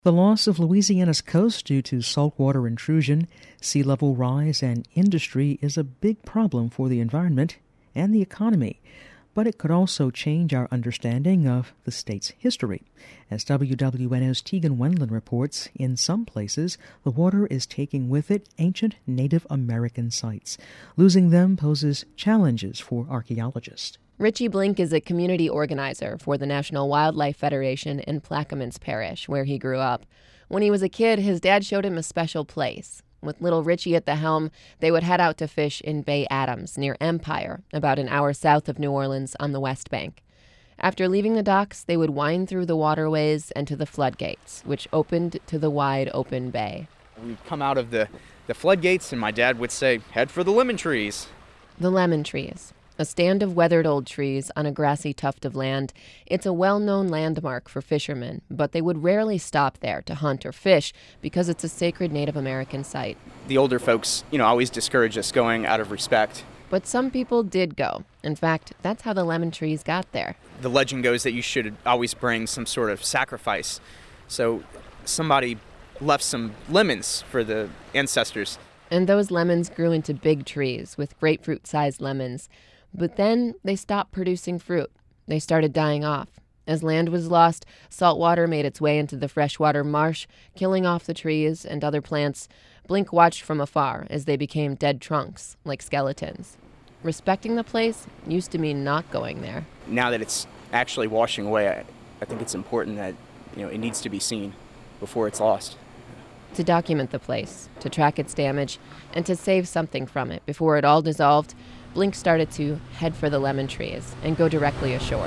The loss of Louisiana's coast due to saltwater intrusion, sea level rise, and industry is a big problem for the environment and the economy. But it could also change our understanding of the state's history. As WWNO's Tegan Wendland reports, in some places, the water is taking with it ancient Native American sites. Losing them poses challenges for archaeologists. Richie Blink is a community organizer for the National Wildlife Federation in Plaquemines Parish, where he grew up. When he was a kid, his dad showed him a special place. With little Richie at the helm, they would head out to fish in Bay Adams, near Empire, about an hour south of New Orleans on the West Bank. After leaving the docks, they would wind through the waterways and to the floodgates, which opened to the wide open bay. We'd come out of the floodgates, and my dad would say, "Head for the lemon trees." The lemon trees. A stand of weathered old trees on a grassy tuft of land. It's a well-known landmark for fishermen, but they would rarely stop there to hunt or fish because it's a sacred Native American site. The older folks, always discourage us going out of respect. But some people did go. In fact, that's how the lemon trees got there. The legend goes that you should always bring some sort of sacrifice. So somebody left some lemons for the ancestors. And those lemons grew into big trees with grapefruit-sized lemons. But then they stopped producing fruit. They started dying off. As land was lost, salt water made its way into the freshwater marsh, killing off the trees and other plants. Blink watched from afar as they became dead trunks, like skeletons. Respecting the place used to mean not going there. Now that it's actually washing away, I think it's important that it needs to be seen before it's lost. To document the place, to track its damage, and to save something from it before it all dissolved, Blink started to head for the lemon trees and go directly ashore.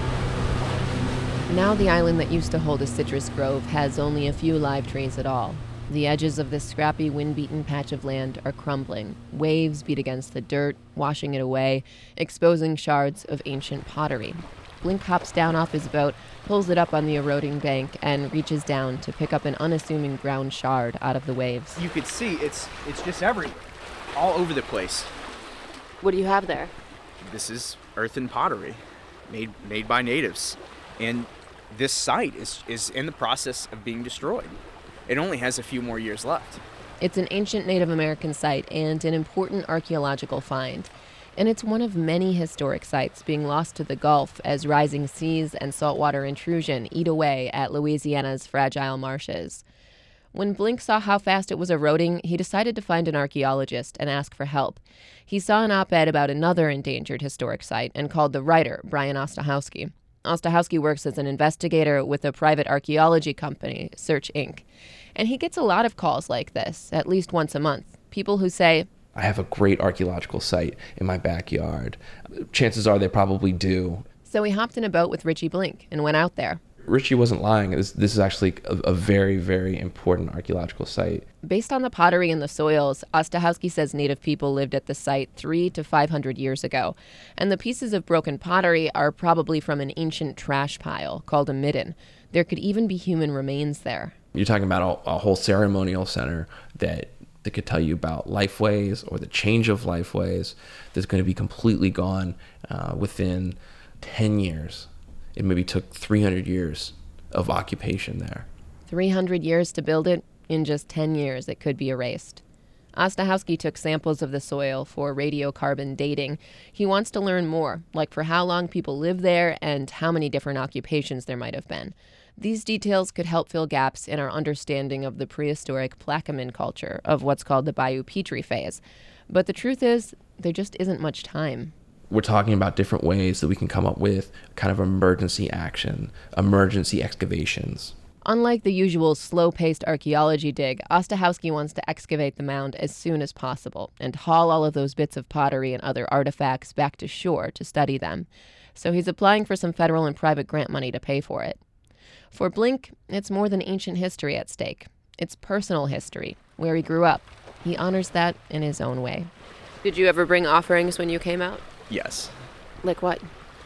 Now the island that used to hold a citrus grove has only a few live trees at all. The edges of this scrappy, wind-beaten patch of land are crumbling. Waves beat against the dirt, washing it away, exposing shards of ancient pottery. Blink hops down off his boat, pulls it up on the eroding bank, and reaches down to pick up an unassuming brown shard out of the waves. You could see it's just everywhere, all over the place. What do you have there? This is earthen pottery made by natives. And this site is in the process of being destroyed. It only has a few more years left. It's an ancient Native American site and an important archaeological find. And it's one of many historic sites being lost to the Gulf as rising seas and saltwater intrusion eat away at Louisiana's fragile marshes. When Blink saw how fast it was eroding, he decided to find an archaeologist and ask for help. He saw an op-ed about another endangered historic site and called the writer, Brian Ostahowski. Ostahowski works as an investigator with a private archaeology company, Search Inc. And he gets a lot of calls like this, at least once a month. People who say, "I have a great archaeological site in my backyard." Chances are they probably do. So he hopped in a boat with Richie Blink and went out there. Richie wasn't lying. This is actually a very, very important archaeological site. Based on the pottery and the soils, Ostahowski says Native people lived at the site 300 to 500 years ago. And the pieces of broken pottery are probably from an ancient trash pile called a midden. There could even be human remains there. You're talking about a whole ceremonial center that could tell you about lifeways or the change of lifeways that's going to be completely gone within 10 years. It maybe took 300 years of occupation there. 300 years to build it. In just 10 years, it could be erased. Ostahowski took samples of the soil for radiocarbon dating. He wants to learn more, like for how long people lived there and how many different occupations there might have been. These details could help fill gaps in our understanding of the prehistoric Plaquemine culture of what's called the Bayou Petrie phase. But the truth is, there just isn't much time. We're talking about different ways that we can come up with kind of emergency action, emergency excavations. Unlike the usual slow-paced archaeology dig, Ostahowski wants to excavate the mound as soon as possible and haul all of those bits of pottery and other artifacts back to shore to study them. So he's applying for some federal and private grant money to pay for it. For Blink, it's more than ancient history at stake. It's personal history, where he grew up. He honors that in his own way. Did you ever bring offerings when you came out? Yes. Like what?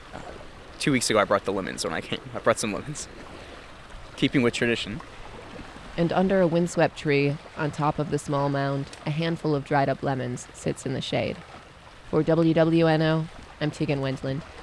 2 weeks ago I brought the lemons when I came. I brought some lemons. Keeping with tradition. And under a windswept tree, on top of the small mound, a handful of dried up lemons sits in the shade. For WWNO, I'm Tegan Wendland.